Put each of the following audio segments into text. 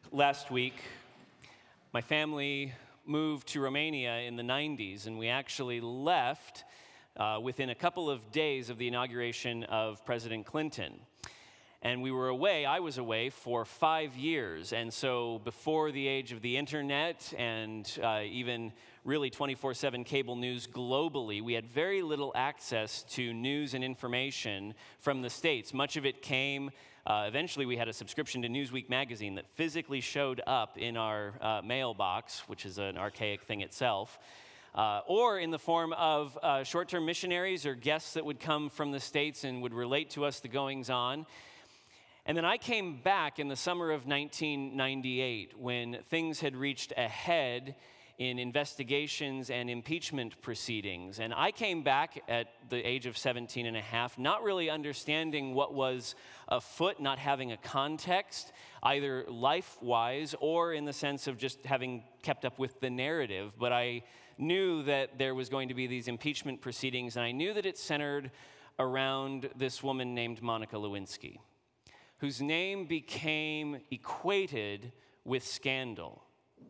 Last week, my family moved to Romania in the 90s, and we actually left within a couple of days of the inauguration of President Clinton. And I was away for 5 years, and so before the age of the internet and even really 24/7 cable news globally, we had very little access to news and information from the States. Much of it came, eventually we had a subscription to Newsweek magazine that physically showed up in our mailbox, which is an archaic thing itself, or in the form of short-term missionaries or guests that would come from the States and would relate to us the goings-on. And then I came back in the summer of 1998 when things had reached a head in investigations and impeachment proceedings. And I came back at the age of 17 and a half, not really understanding what was afoot, not having a context, either life-wise or in the sense of just having kept up with the narrative. But I knew that there was going to be these impeachment proceedings, and I knew that it centered around this woman named Monica Lewinsky, whose name became equated with scandal,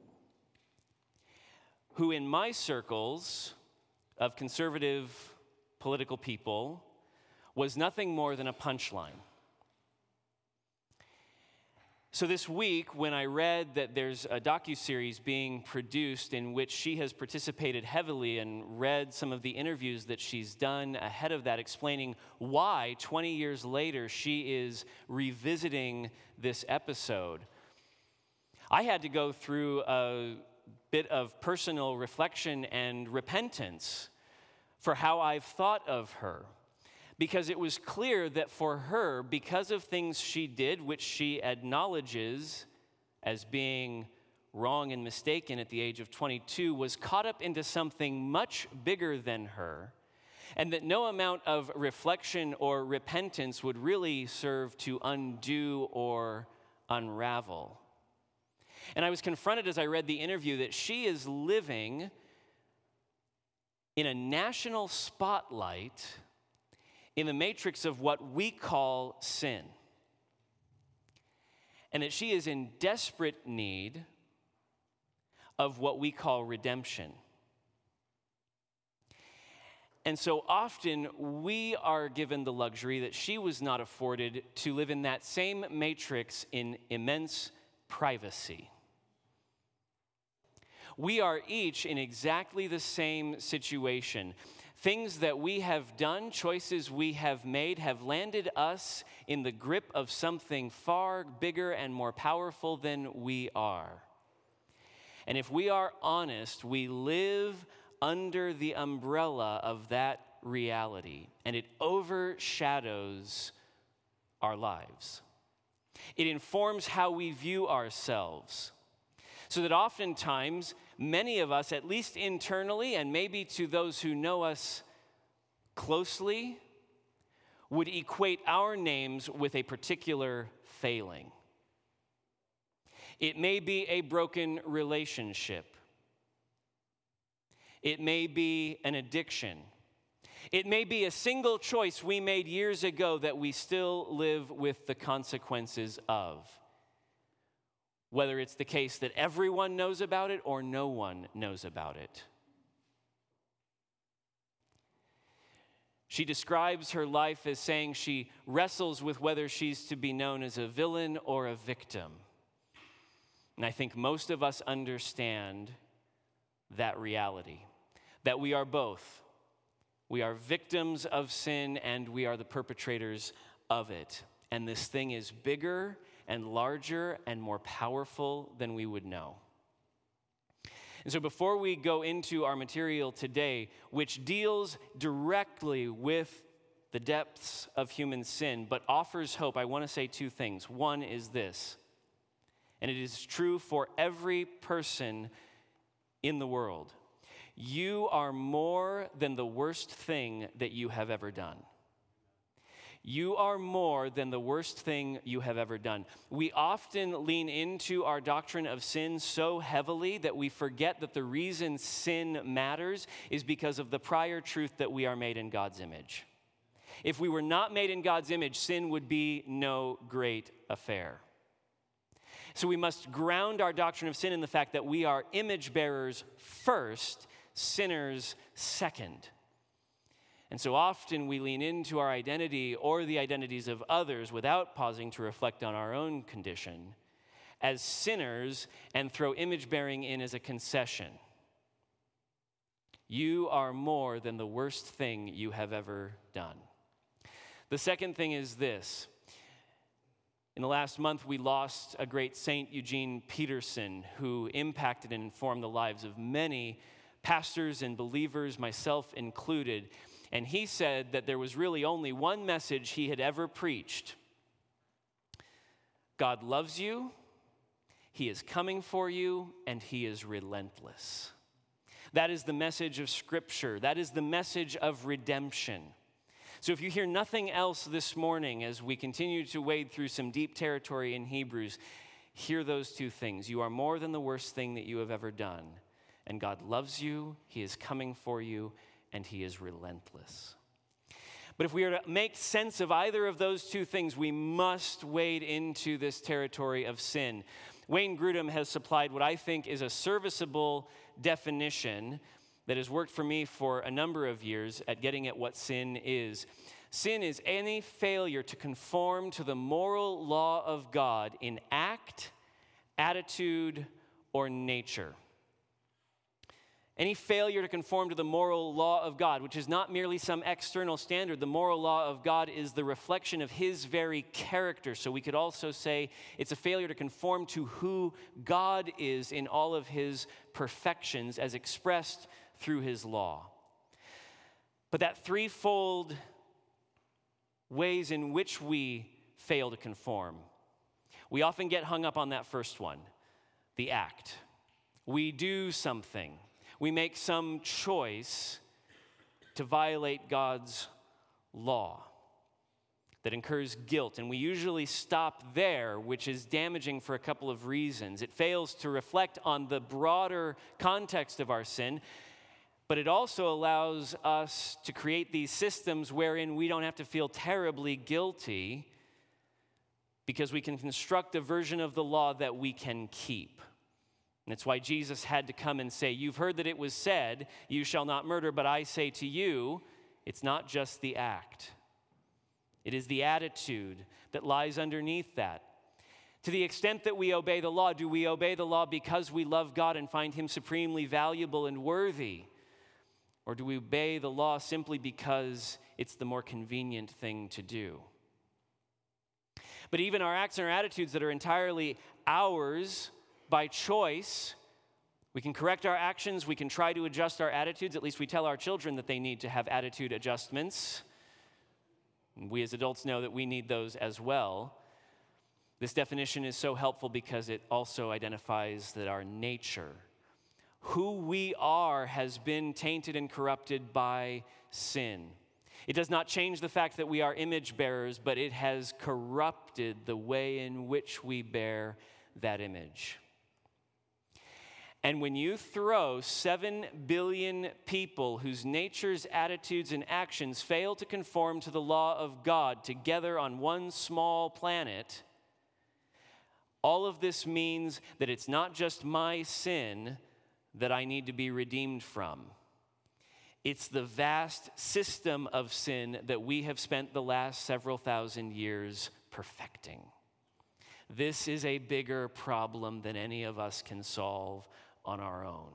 who in my circles of conservative political people was nothing more than a punchline. So this week, when I read that there's a docuseries being produced in which she has participated heavily and read some of the interviews that she's done ahead of that, explaining why 20 years later she is revisiting this episode, I had to go through a bit of personal reflection and repentance for how I've thought of her. Because it was clear that for her, because of things she did, which she acknowledges as being wrong and mistaken at the age of 22, was caught up into something much bigger than her, and that no amount of reflection or repentance would really serve to undo or unravel. And I was confronted as I read the interview that she is living in a national spotlight in the matrix of what we call sin, and that she is in desperate need of what we call redemption. And so often we are given the luxury that she was not afforded to live in that same matrix in immense privacy. We are each in exactly the same situation. Things that we have done, choices we have made, have landed us in the grip of something far bigger and more powerful than we are. And if we are honest, we live under the umbrella of that reality, and it overshadows our lives. It informs how we view ourselves. So that oftentimes, many of us, at least internally, and maybe to those who know us closely, would equate our names with a particular failing. It may be a broken relationship. It may be an addiction. It may be a single choice we made years ago that we still live with the consequences of. Whether it's the case that everyone knows about it or no one knows about it. She describes her life as saying she wrestles with whether she's to be known as a villain or a victim. And I think most of us understand that reality, that we are both. We are victims of sin and we are the perpetrators of it. And this thing is bigger and larger and more powerful than we would know. And so before we go into our material today, which deals directly with the depths of human sin, but offers hope, I want to say two things. One is this, and it is true for every person in the world. You are more than the worst thing that you have ever done. You are more than the worst thing you have ever done. We often lean into our doctrine of sin so heavily that we forget that the reason sin matters is because of the prior truth that we are made in God's image. If we were not made in God's image, sin would be no great affair. So we must ground our doctrine of sin in the fact that we are image bearers first, sinners second. And so often we lean into our identity or the identities of others without pausing to reflect on our own condition as sinners and throw image bearing in as a concession. You are more than the worst thing you have ever done. The second thing is this. In the last month, we lost a great Saint, Eugene Peterson, who impacted and informed the lives of many pastors and believers, myself included. And he said that there was really only one message he had ever preached. God loves you, He is coming for you, and He is relentless. That is the message of Scripture. That is the message of redemption. So if you hear nothing else this morning as we continue to wade through some deep territory in Hebrews, hear those two things. You are more than the worst thing that you have ever done. And God loves you, He is coming for you, and He is relentless. But if we are to make sense of either of those two things, we must wade into this territory of sin. Wayne Grudem has supplied what I think is a serviceable definition that has worked for me for a number of years at getting at what sin is. Sin is any failure to conform to the moral law of God in act, attitude, or nature. Any failure to conform to the moral law of God, which is not merely some external standard. The moral law of God is the reflection of His very character. So we could also say it's a failure to conform to who God is in all of His perfections as expressed through His law. But that threefold ways in which we fail to conform, we often get hung up on that first one, the act. We do something. We make some choice to violate God's law that incurs guilt. And we usually stop there, which is damaging for a couple of reasons. It fails to reflect on the broader context of our sin, but it also allows us to create these systems wherein we don't have to feel terribly guilty because we can construct a version of the law that we can keep. And it's why Jesus had to come and say, you've heard that it was said, you shall not murder, but I say to you, it's not just the act. It is the attitude that lies underneath that. To the extent that we obey the law, do we obey the law because we love God and find Him supremely valuable and worthy? Or do we obey the law simply because it's the more convenient thing to do? But even our acts and our attitudes that are entirely ours by choice, we can correct our actions, we can try to adjust our attitudes. At least we tell our children that they need to have attitude adjustments. And we as adults know that we need those as well. This definition is so helpful because it also identifies that our nature, who we are, has been tainted and corrupted by sin. It does not change the fact that we are image bearers, but it has corrupted the way in which we bear that image. And when you throw 7 billion people whose natures, attitudes, and actions fail to conform to the law of God together on one small planet, all of this means that it's not just my sin that I need to be redeemed from. It's the vast system of sin that we have spent the last several thousand years perfecting. This is a bigger problem than any of us can solve on our own.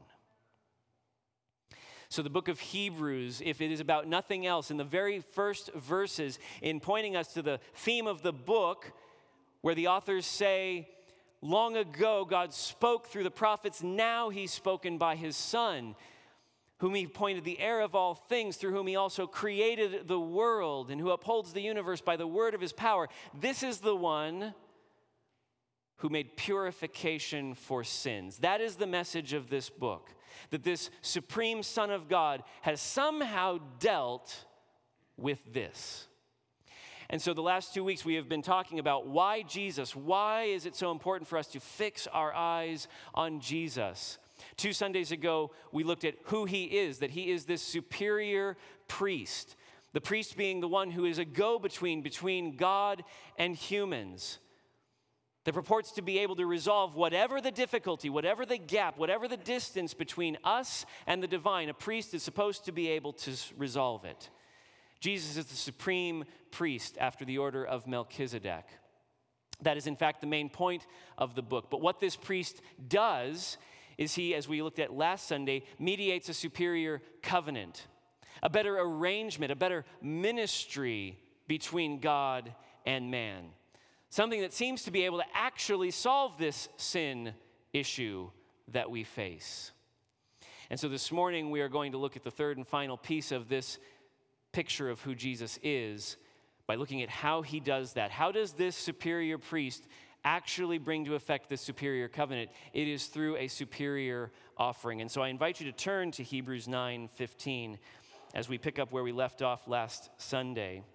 So the book of Hebrews, if it is about nothing else, in the very first verses, in pointing us to the theme of the book, where the authors say, long ago God spoke through the prophets, now He's spoken by His Son, whom He appointed the heir of all things, through whom He also created the world, and who upholds the universe by the word of His power. This is the one who made purification for sins. That is the message of this book, that this supreme Son of God has somehow dealt with this. And so the last 2 weeks we have been talking about why Jesus. Why is it so important for us to fix our eyes on Jesus? 2 Sundays ago, we looked at who He is, that He is this superior priest. The priest being the one who is a go-between between God and humans. that purports to be able to resolve whatever the difficulty, whatever the gap, whatever the distance between us and the divine. A priest is supposed to be able to resolve it. Jesus is the supreme priest after the order of Melchizedek. That is, in fact, the main point of the book. But what this priest does is he, as we looked at last Sunday, mediates a superior covenant, a better arrangement, a better ministry between God and man. Something that seems to be able to actually solve this sin issue that we face. And so this morning we are going to look at the third and final piece of this picture of who Jesus is by looking at how he does that. How does this superior priest actually bring to effect this superior covenant? It is through a superior offering. And so I invite you to turn to Hebrews 9:15 as we pick up where we left off last Sunday.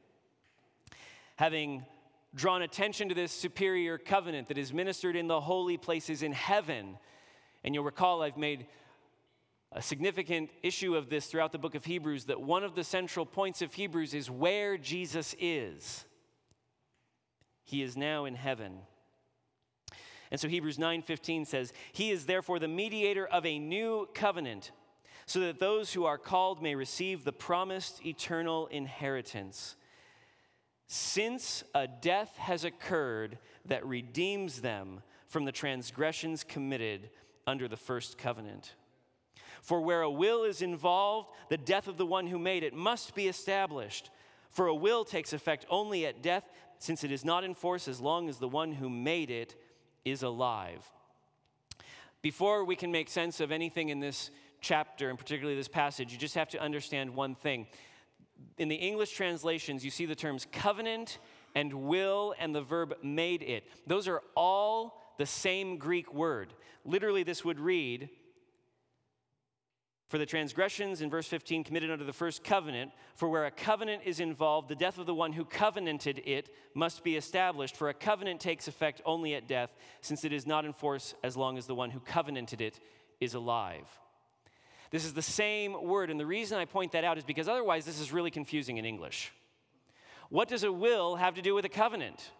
Having drawn attention to this superior covenant that is ministered in the holy places in heaven, and you'll recall I've made a significant issue of this throughout the book of Hebrews, that one of the central points of Hebrews is where Jesus is. He is now in heaven. And so Hebrews 9:15 says, "He is therefore the mediator of a new covenant, so that those who are called may receive the promised eternal inheritance. Since a death has occurred that redeems them from the transgressions committed under the first covenant. For where a will is involved, the death of the one who made it must be established. For a will takes effect only at death, since it is not in force as long as the one who made it is alive." Before we can make sense of anything in this chapter, and particularly this passage, you just have to understand one thing. In the English translations, you see the terms covenant and will and the verb made it. Those are all the same Greek word. Literally, this would read, "For the transgressions," in verse 15, "committed under the first covenant, for where a covenant is involved, the death of the one who covenanted it must be established. For a covenant takes effect only at death, since it is not in force as long as the one who covenanted it is alive." This is the same word, and the reason I point that out is because otherwise this is really confusing in English. What does a will have to do with a covenant?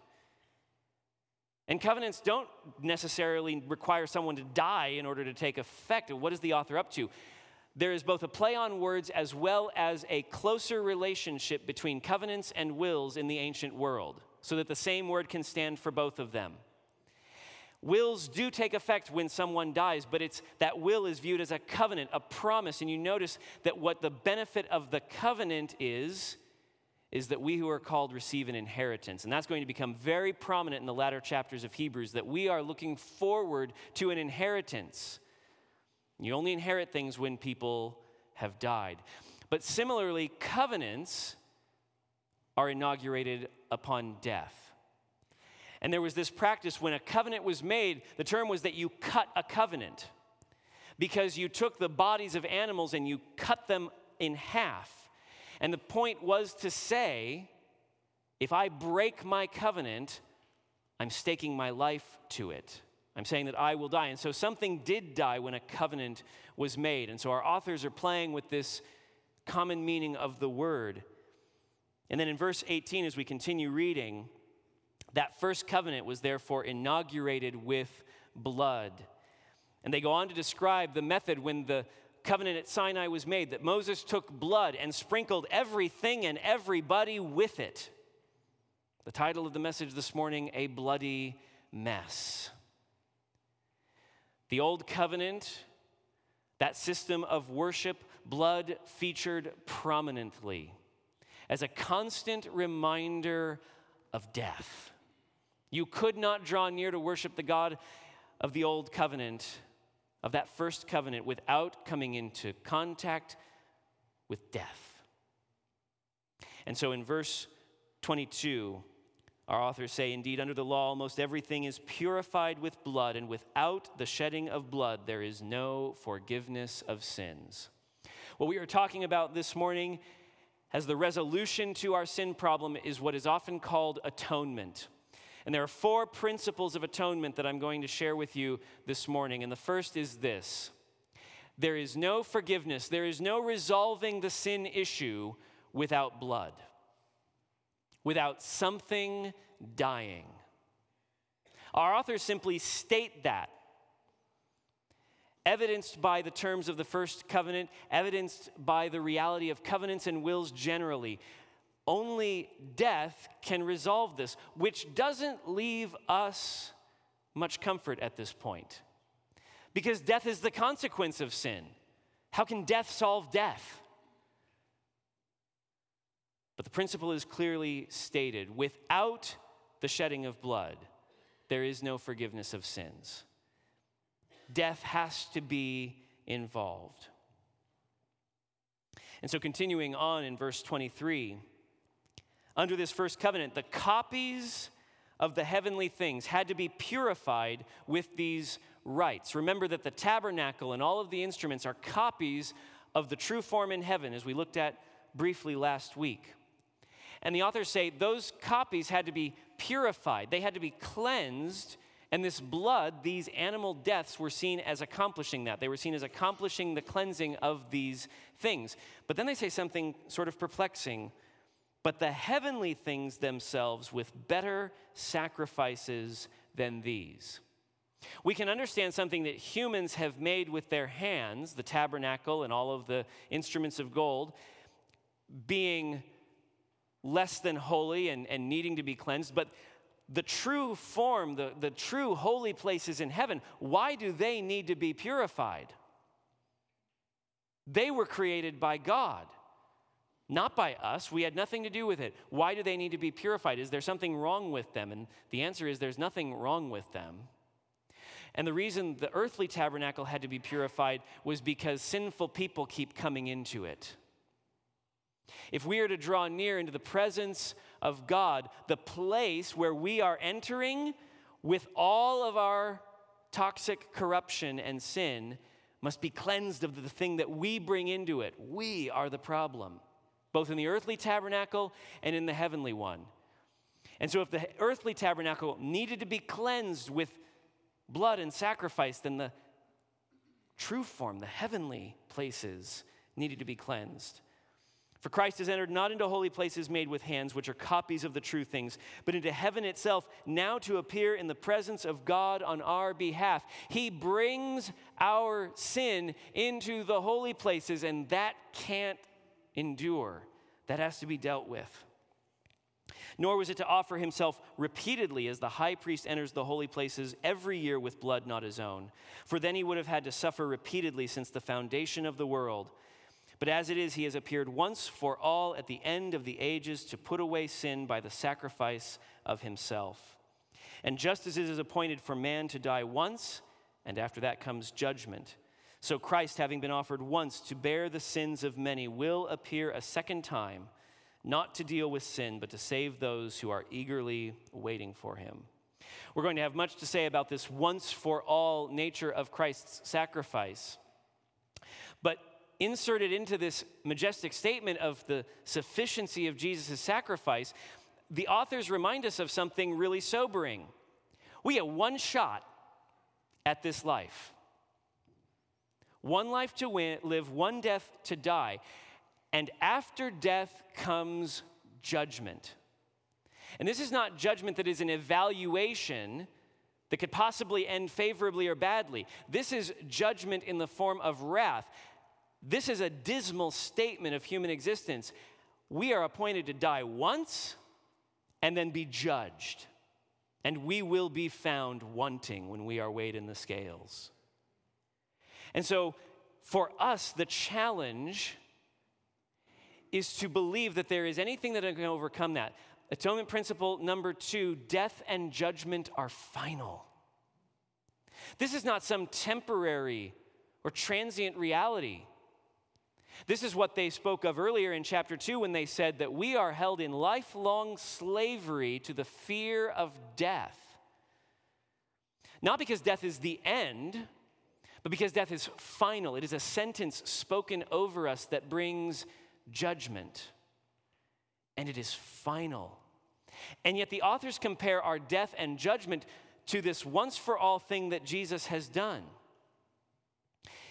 And covenants don't necessarily require someone to die in order to take effect. What is the author up to? There is both a play on words as well as a closer relationship between covenants and wills in the ancient world, so that the same word can stand for both of them. Wills do take effect when someone dies, but that will is viewed as a covenant, a promise. And you notice that what the benefit of the covenant is that we who are called receive an inheritance. And that's going to become very prominent in the latter chapters of Hebrews, that we are looking forward to an inheritance. You only inherit things when people have died. But similarly, covenants are inaugurated upon death. And there was this practice when a covenant was made, the term was that you cut a covenant, because you took the bodies of animals and you cut them in half. And the point was to say, if I break my covenant, I'm staking my life to it. I'm saying that I will die. And so something did die when a covenant was made. And so our authors are playing with this common meaning of the word. And then in verse 18, as we continue reading, that first covenant was therefore inaugurated with blood. And they go on to describe the method when the covenant at Sinai was made, that Moses took blood and sprinkled everything and everybody with it. The title of the message this morning, A Bloody Mess. The old covenant, that system of worship, blood featured prominently as a constant reminder of death. You could not draw near to worship the God of the old covenant, of that first covenant, without coming into contact with death. And so in verse 22, our authors say, "Indeed, under the law, almost everything is purified with blood, and without the shedding of blood, there is no forgiveness of sins." What we are talking about this morning as the resolution to our sin problem is what is often called atonement. And there are 4 principles of atonement that I'm going to share with you this morning. And the first is this: there is no forgiveness, there is no resolving the sin issue without blood, without something dying. Our authors simply state that, evidenced by the terms of the first covenant, evidenced by the reality of covenants and wills generally. Only death can resolve this, which doesn't leave us much comfort at this point, because death is the consequence of sin. How can death solve death? But the principle is clearly stated. Without the shedding of blood, there is no forgiveness of sins. Death has to be involved. And so continuing on in verse 23, under this first covenant, the copies of the heavenly things had to be purified with these rites. Remember that the tabernacle and all of the instruments are copies of the true form in heaven, as we looked at briefly last week. And the authors say those copies had to be purified. They had to be cleansed. And this blood, these animal deaths, were seen as accomplishing that. They were seen as accomplishing the cleansing of these things. But then they say something sort of perplexing. But the heavenly things themselves with better sacrifices than these. We can understand something that humans have made with their hands, the tabernacle and all of the instruments of gold, being less than holy and needing to be cleansed. But the true form, the true holy places in heaven, why do they need to be purified? They were created by God, not by us. We had nothing to do with it. Why do they need to be purified? Is there something wrong with them? And the answer is there's nothing wrong with them. And the reason the earthly tabernacle had to be purified was because sinful people keep coming into it. If we are to draw near into the presence of God, the place where we are entering with all of our toxic corruption and sin must be cleansed of the thing that we bring into it. We are the problem, both in the earthly tabernacle and in the heavenly one. And so if the earthly tabernacle needed to be cleansed with blood and sacrifice, then the true form, the heavenly places, needed to be cleansed. For Christ has entered not into holy places made with hands, which are copies of the true things, but into heaven itself, now to appear in the presence of God on our behalf. He brings our sin into the holy places, and that can't endure. That has to be dealt with. Nor was it to offer himself repeatedly as the high priest enters the holy places every year with blood not his own. For then he would have had to suffer repeatedly since the foundation of the world. But as it is, he has appeared once for all at the end of the ages to put away sin by the sacrifice of himself. And just as it is appointed for man to die once, and after that comes judgment, so Christ, having been offered once to bear the sins of many, will appear a second time, not to deal with sin, but to save those who are eagerly waiting for him. We're going to have much to say about this once-for-all nature of Christ's sacrifice. But inserted into this majestic statement of the sufficiency of Jesus' sacrifice, the authors remind us of something really sobering. We get one shot at this life. One life to live, one death to die. And after death comes judgment. And this is not judgment that is an evaluation that could possibly end favorably or badly. This is judgment in the form of wrath. This is a dismal statement of human existence. We are appointed to die once and then be judged. And we will be found wanting when we are weighed in the scales. And so for us, the challenge is to believe that there is anything that can overcome that. Atonement principle number 2, death and judgment are final. This is not some temporary or transient reality. This is what they spoke of earlier in chapter 2 when they said that we are held in lifelong slavery to the fear of death. Not because death is the end, but because death is final. It is a sentence spoken over us that brings judgment. And it is final. And yet the authors compare our death and judgment to this once-for-all thing that Jesus has done.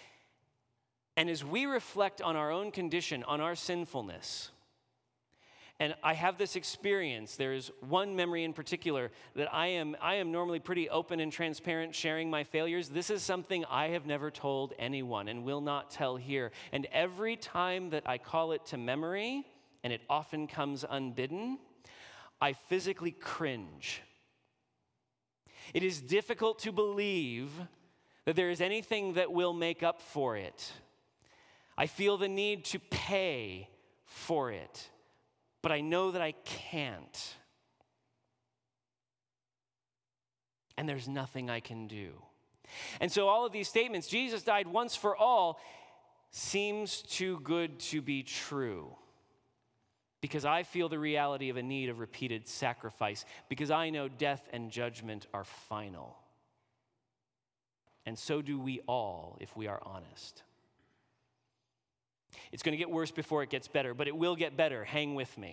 And as we reflect on our own condition, on our sinfulness, And I have this experience. There's one memory in particular that I am normally pretty open and transparent sharing my failures. This is something I have never told anyone and will not tell here. And every time that I call it to memory, and it often comes unbidden, I physically cringe. It is difficult to believe that there is anything that will make up for it. I feel the need to pay for it, but I know that I can't. And there's nothing I can do. And so all of these statements, Jesus died once for all, seems too good to be true. Because I feel the reality of a need of repeated sacrifice. Because I know death and judgment are final. And so do we all, if we are honest. It's going to get worse before it gets better, but it will get better. Hang with me.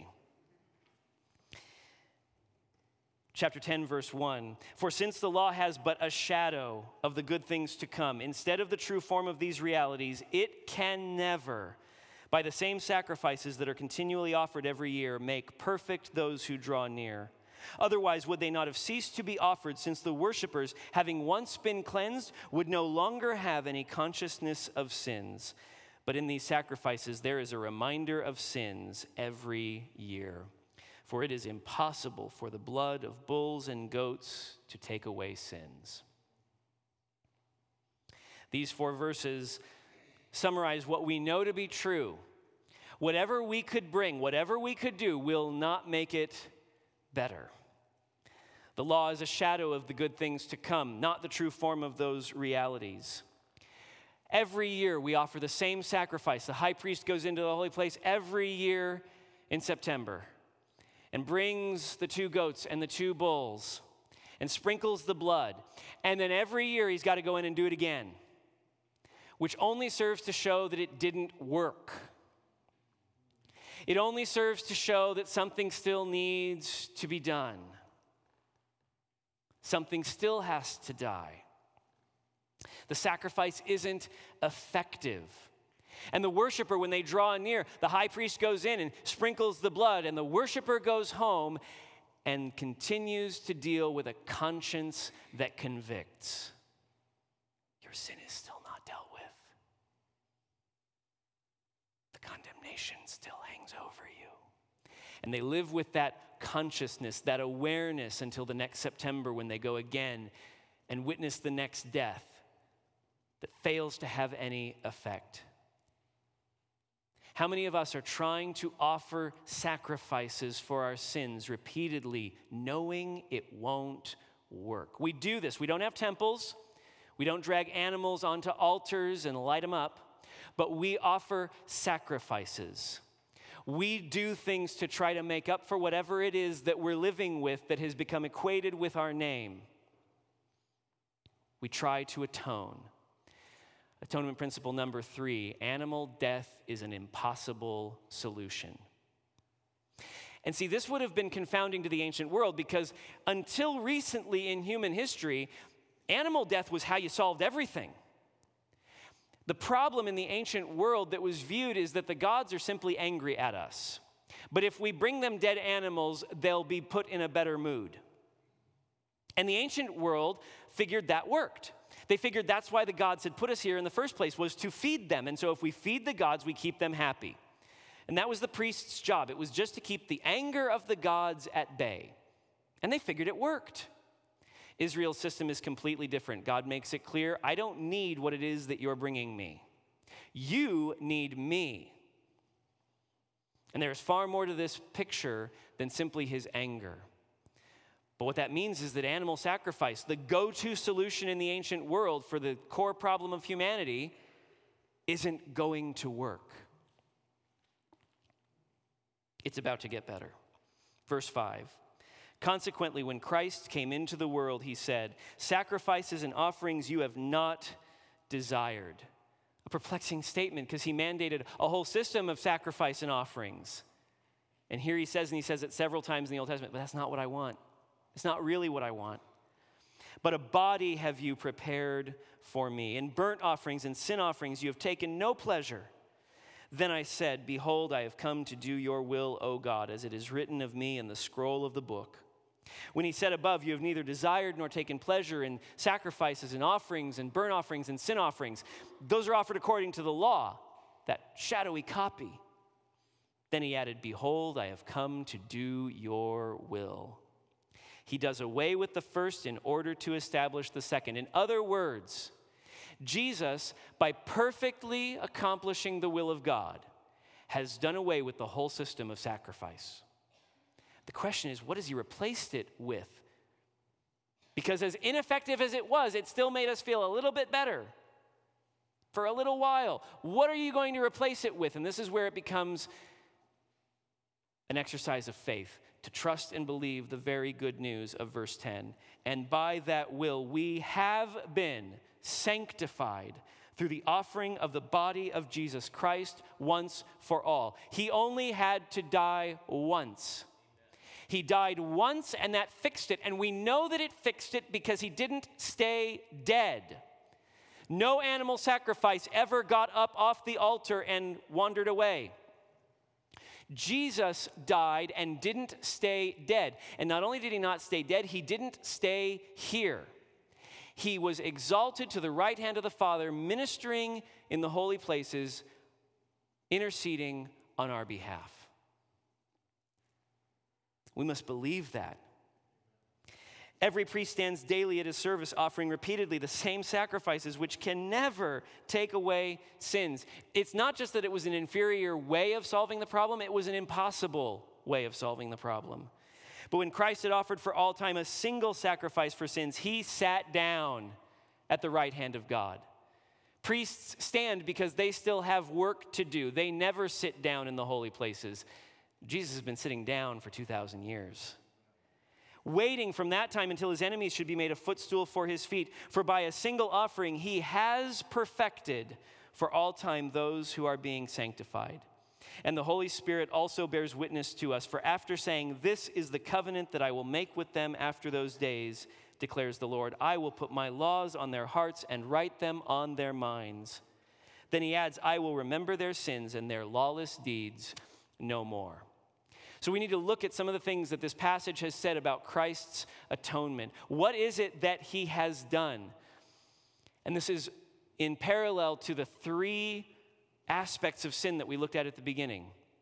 Chapter 10, verse 1. For since the law has but a shadow of the good things to come, instead of the true form of these realities, it can never, by the same sacrifices that are continually offered every year, make perfect those who draw near. Otherwise, would they not have ceased to be offered, since the worshipers, having once been cleansed, would no longer have any consciousness of sins? But in these sacrifices, there is a reminder of sins every year. For it is impossible for the blood of bulls and goats to take away sins. These 4 verses summarize what we know to be true. Whatever we could bring, whatever we could do, will not make it better. The law is a shadow of the good things to come, not the true form of those realities. Every year we offer the same sacrifice. The high priest goes into the holy place every year in September and brings the 2 goats and the 2 bulls and sprinkles the blood. And then every year he's got to go in and do it again, which only serves to show that it didn't work. It only serves to show that something still needs to be done. Something still has to die. The sacrifice isn't effective. And the worshiper, when they draw near, the high priest goes in and sprinkles the blood, and the worshiper goes home and continues to deal with a conscience that convicts. Your sin is still not dealt with. The condemnation still hangs over you. And they live with that consciousness, that awareness until the next September when they go again and witness the next death that fails to have any effect. How many of us are trying to offer sacrifices for our sins repeatedly, knowing it won't work? We do this. We don't have temples. We don't drag animals onto altars and light them up, but we offer sacrifices. We do things to try to make up for whatever it is that we're living with that has become equated with our name. We try to atone. Atonement principle number 3, animal death is an impossible solution. And see, this would have been confounding to the ancient world because until recently in human history, animal death was how you solved everything. The problem in the ancient world that was viewed is that the gods are simply angry at us. But if we bring them dead animals, they'll be put in a better mood. And the ancient world figured that worked. They figured that's why the gods had put us here in the first place, was to feed them. And so if we feed the gods, we keep them happy. And that was the priest's job. It was just to keep the anger of the gods at bay. And they figured it worked. Israel's system is completely different. God makes it clear, I don't need what it is that you're bringing me. You need me. And there's far more to this picture than simply his anger. But what that means is that animal sacrifice, the go-to solution in the ancient world for the core problem of humanity, isn't going to work. It's about to get better. Verse 5. Consequently, when Christ came into the world, he said, sacrifices and offerings you have not desired. A perplexing statement because he mandated a whole system of sacrifice and offerings. And here he says, and he says it several times in the Old Testament, but that's not what I want. It's not really what I want. But a body have you prepared for me. In burnt offerings and sin offerings you have taken no pleasure. Then I said, behold, I have come to do your will, O God, as it is written of me in the scroll of the book. When he said above, you have neither desired nor taken pleasure in sacrifices and offerings and burnt offerings and sin offerings. Those are offered according to the law, that shadowy copy. Then he added, behold, I have come to do your will. He does away with the first in order to establish the second. In other words, Jesus, by perfectly accomplishing the will of God, has done away with the whole system of sacrifice. The question is, what has he replaced it with? Because as ineffective as it was, it still made us feel a little bit better for a little while. What are you going to replace it with? And this is where it becomes an exercise of faith, to trust and believe the very good news of verse 10. And by that will we have been sanctified through the offering of the body of Jesus Christ once for all. He only had to die once. He died once, and that fixed it. And we know that it fixed it because he didn't stay dead. No animal sacrifice ever got up off the altar and wandered away. Jesus died and didn't stay dead. And not only did he not stay dead, he didn't stay here. He was exalted to the right hand of the Father, ministering in the holy places, interceding on our behalf. We must believe that. Every priest stands daily at his service, offering repeatedly the same sacrifices, which can never take away sins. It's not just that it was an inferior way of solving the problem, it was an impossible way of solving the problem. But when Christ had offered for all time a single sacrifice for sins, he sat down at the right hand of God. Priests stand because they still have work to do. They never sit down in the holy places. Jesus has been sitting down for 2,000 years, waiting from that time until his enemies should be made a footstool for his feet. For by a single offering, he has perfected for all time those who are being sanctified. And the Holy Spirit also bears witness to us. For after saying, this is the covenant that I will make with them after those days, declares the Lord, I will put my laws on their hearts and write them on their minds. Then he adds, I will remember their sins and their lawless deeds no more. So we need to look at some of the things that this passage has said about Christ's atonement. What is it that he has done? And this is in parallel to the three aspects of sin that we looked at the beginning.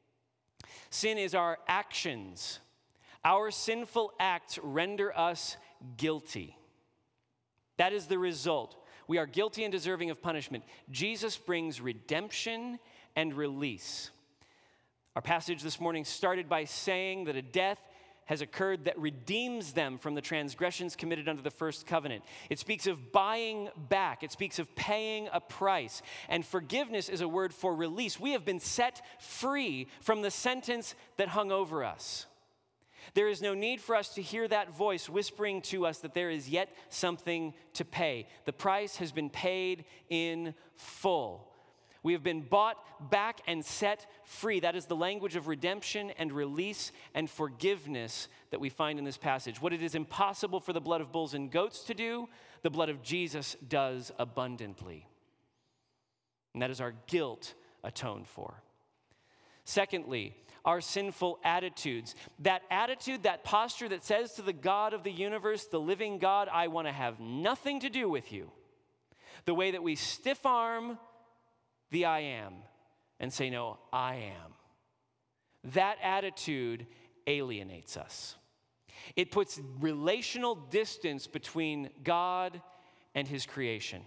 Sin is our actions. Our sinful acts render us guilty. That is the result. We are guilty and deserving of punishment. Jesus brings redemption and release. Our passage this morning started by saying that a death has occurred that redeems them from the transgressions committed under the first covenant. It speaks of buying back. It speaks of paying a price. And forgiveness is a word for release. We have been set free from the sentence that hung over us. There is no need for us to hear that voice whispering to us that there is yet something to pay. The price has been paid in full. We have been bought back and set free. That is the language of redemption and release and forgiveness that we find in this passage. What it is impossible for the blood of bulls and goats to do, the blood of Jesus does abundantly. And that is our guilt atoned for. Secondly, our sinful attitudes. That attitude, that posture that says to the God of the universe, the living God, I want to have nothing to do with you. The way that we stiff arm the I am and say, no, I am. That attitude alienates us. It puts relational distance between God and his creation.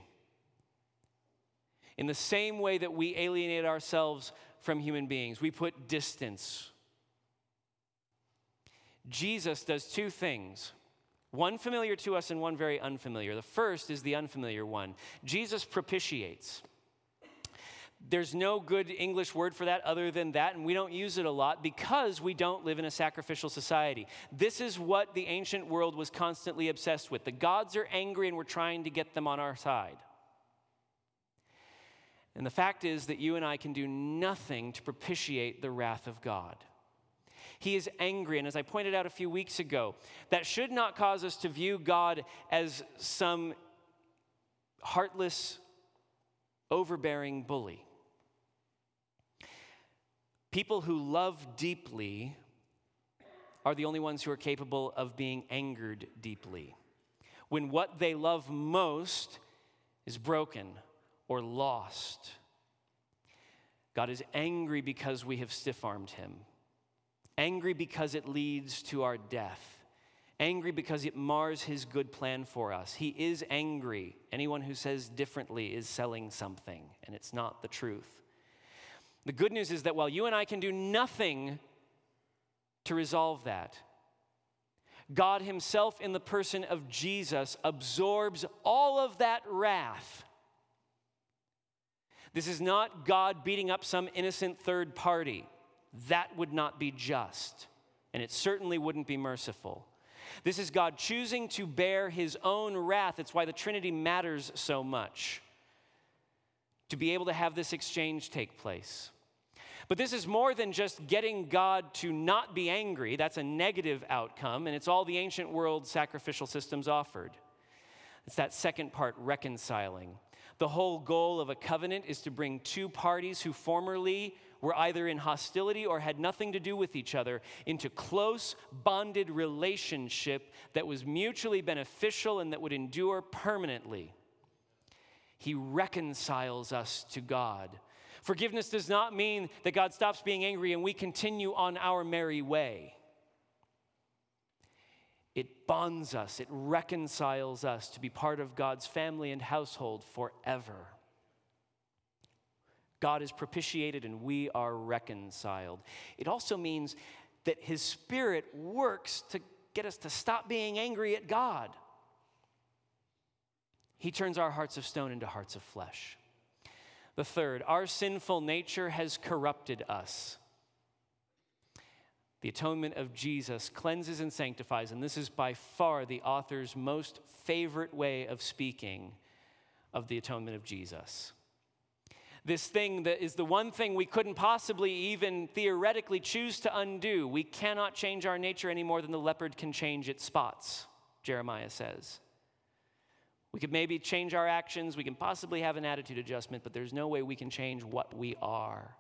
In the same way that we alienate ourselves from human beings, we put distance. Jesus does two things, one familiar to us and one very unfamiliar. The first is the unfamiliar one. Jesus propitiates. There's no good English word for that other than that, and we don't use it a lot because we don't live in a sacrificial society. This is what the ancient world was constantly obsessed with. The gods are angry and we're trying to get them on our side. And the fact is that you and I can do nothing to propitiate the wrath of God. He is angry, and as I pointed out a few weeks ago, that should not cause us to view God as some heartless, overbearing bully. People who love deeply are the only ones who are capable of being angered deeply. When what they love most is broken or lost. God is angry because we have stiff-armed him. Angry because it leads to our death. Angry because it mars his good plan for us. He is angry. Anyone who says differently is selling something, and it's not the truth. The good news is that while you and I can do nothing to resolve that, God himself in the person of Jesus absorbs all of that wrath. This is not God beating up some innocent third party. That would not be just, and it certainly wouldn't be merciful. This is God choosing to bear his own wrath. It's why the Trinity matters so much, to be able to have this exchange take place. But this is more than just getting God to not be angry. That's a negative outcome, and it's all the ancient world sacrificial systems offered. It's that second part, reconciling. The whole goal of a covenant is to bring two parties who formerly were either in hostility or had nothing to do with each other into close, bonded relationship that was mutually beneficial and that would endure permanently. He reconciles us to God. Forgiveness does not mean that God stops being angry and we continue on our merry way. It bonds us, it reconciles us to be part of God's family and household forever. God is propitiated and we are reconciled. It also means that his Spirit works to get us to stop being angry at God. He turns our hearts of stone into hearts of flesh. The third, our sinful nature has corrupted us. The atonement of Jesus cleanses and sanctifies, and this is by far the author's most favorite way of speaking of the atonement of Jesus. This thing that is the one thing we couldn't possibly even theoretically choose to undo. We cannot change our nature any more than the leopard can change its spots, Jeremiah says. We could maybe change our actions. We can possibly have an attitude adjustment, but there's no way we can change what we are.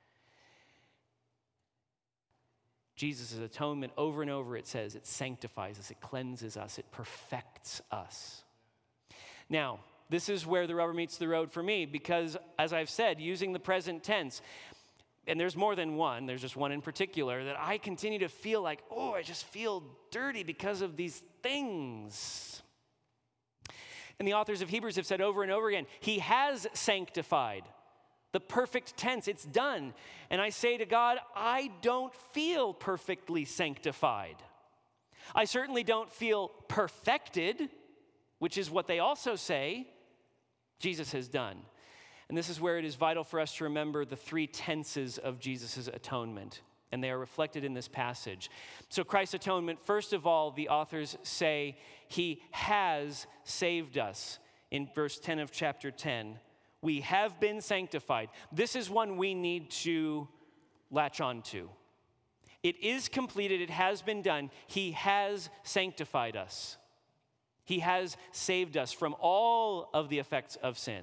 Jesus' atonement, over and over, it says, it sanctifies us, it cleanses us, it perfects us. Now, this is where the rubber meets the road for me, because, as I've said, using the present tense, and there's more than one, there's just one in particular, that I continue to feel like, oh, I just feel dirty because of these things. And the authors of Hebrews have said over and over again, he has sanctified. The perfect tense, it's done. And I say to God, I don't feel perfectly sanctified. I certainly don't feel perfected, which is what they also say Jesus has done. And this is where it is vital for us to remember the three tenses of Jesus' atonement. And they are reflected in this passage. So Christ's atonement, first of all, the authors say, he has saved us. In verse 10 of chapter 10, we have been sanctified. This is one we need to latch on to. It is completed. It has been done. He has sanctified us. He has saved us from all of the effects of sin.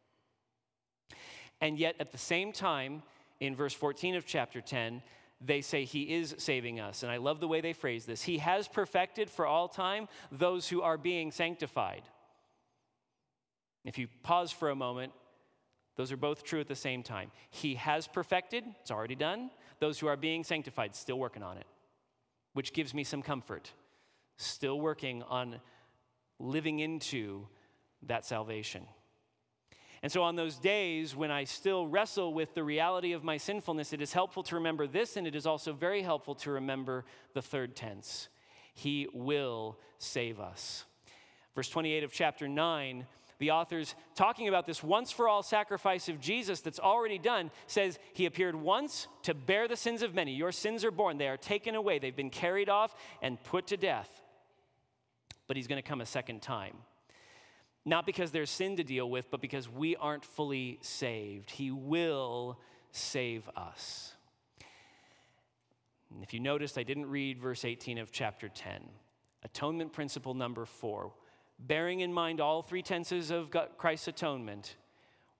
And yet, at the same time, in verse 14 of chapter 10, they say he is saving us. And I love the way they phrase this. He has perfected for all time those who are being sanctified. If you pause for a moment, those are both true at the same time. He has perfected, it's already done. Those who are being sanctified, still working on it, which gives me some comfort. Still working on living into that salvation. And so on those days when I still wrestle with the reality of my sinfulness, it is helpful to remember this, and it is also very helpful to remember the third tense. He will save us. Verse 28 of chapter 9, the author's talking about this once-for-all sacrifice of Jesus that's already done, says he appeared once to bear the sins of many. Your sins are borne. They are taken away. They've been carried off and put to death. But he's going to come a second time. Not because there's sin to deal with, but because we aren't fully saved. He will save us. And if you noticed, I didn't read verse 18 of chapter 10. Atonement principle number 4. Bearing in mind all three tenses of Christ's atonement,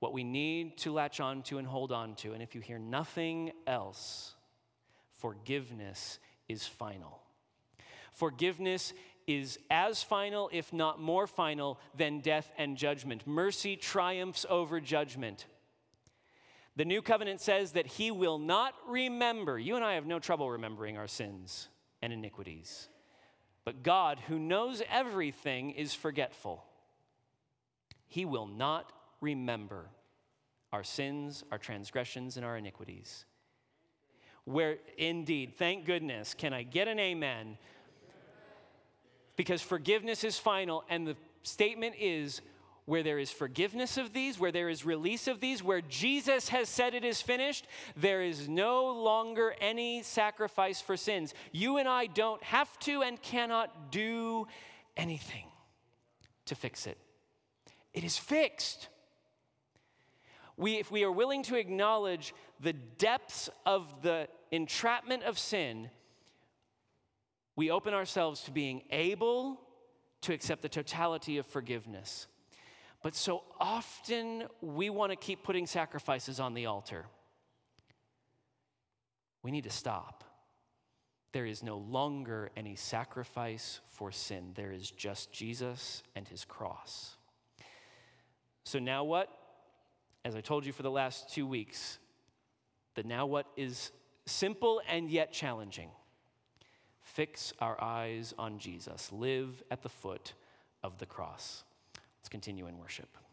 what we need to latch on to and hold on to. And if you hear nothing else, forgiveness is final. Forgiveness is as final, if not more final, than death and judgment. Mercy triumphs over judgment. The new covenant says that he will not remember. You and I have no trouble remembering our sins and iniquities. But God, who knows everything, is forgetful. He will not remember our sins, our transgressions, and our iniquities. Where indeed, thank goodness, can I get an amen? Because forgiveness is final, and the statement is, where there is forgiveness of these, where there is release of these, where Jesus has said it is finished, there is no longer any sacrifice for sins. You and I don't have to and cannot do anything to fix it. It is fixed. If we are willing to acknowledge the depths of the entrapment of sin, we open ourselves to being able to accept the totality of forgiveness. But so often we want to keep putting sacrifices on the altar. We need to stop. There is no longer any sacrifice for sin. There is just Jesus and his cross. So now what? As I told you for the last 2 weeks, the now what is simple and yet challenging. Fix our eyes on Jesus. Live at the foot of the cross. Let's continue in worship.